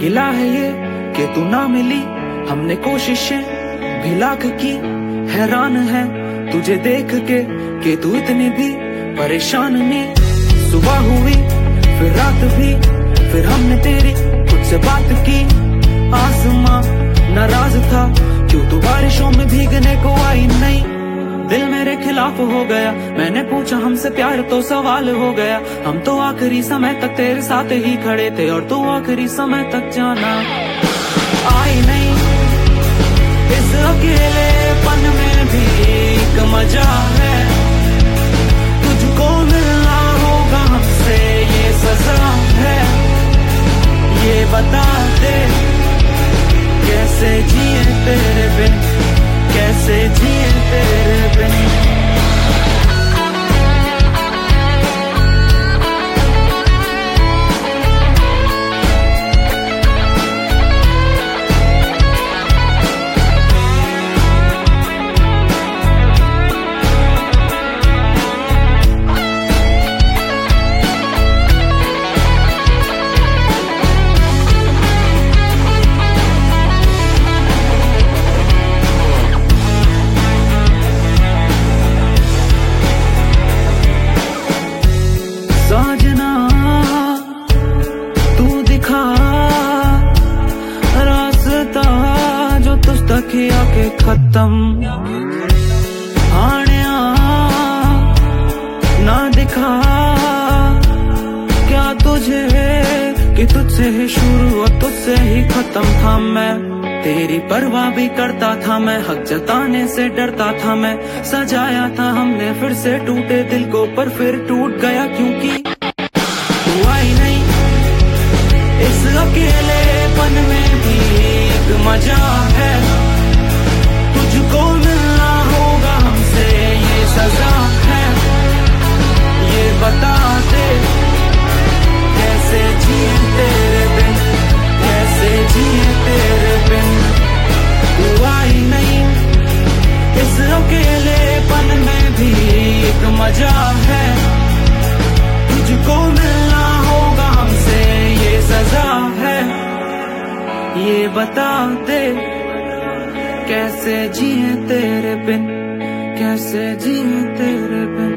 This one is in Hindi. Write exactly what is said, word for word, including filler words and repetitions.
गिला है ये कि तू ना मिली, हमने कोशिशें भी लाख की। हैरान है तुझे देख के कि तू इतनी भी परेशान नहीं। सुबह हुई फिर रात भी, फिर हमने तेरी खुद से बात की। आसमां नाराज था क्यों तू बारिशों में भीगने को आई नहीं। दिल मेरे खिलाफ हो गया, मैंने पूछा हमसे प्यार तो सवाल हो गया। हम तो आखिरी समय तक तेरे साथ ही खड़े थे और तू आखिरी समय तक जाना आई नहीं। इस अकेलेपन में भी एक मजा है, तुझको मिलना होगा हमसे ये सजा है। ये बता दे कैसे जिए तेरे बिन, कैसे जिए तेरे बिन। साजना तू दिखा रास्ता जो तुझ तक ही आके खत्म। आने ना दिखा क्या तुझे कि तुझसे ही शुरू और तुझसे ही खत्म था। मैं तेरी परवाह भी करता था, मैं हक जताने से डरता था। मैं सजाया था हमने फिर से टूटे दिल को, पर फिर टूट गया क्योंकि तू आई नहीं। इस अकेलेपन में भी एक मजा है, तुझको मिलना होगा हमसे ये सजा है। ये बता दे कैसे जिए तेरे बिन, कैसे जिए तेरे बिन। तू आई नहीं, इस अकेलेपन में भी एक मजा है, तुझको मिलना होगा हमसे ये सजा है। ये बता दे कैसे जिए तेरे बिन, कैसे जिए तेरे बिन।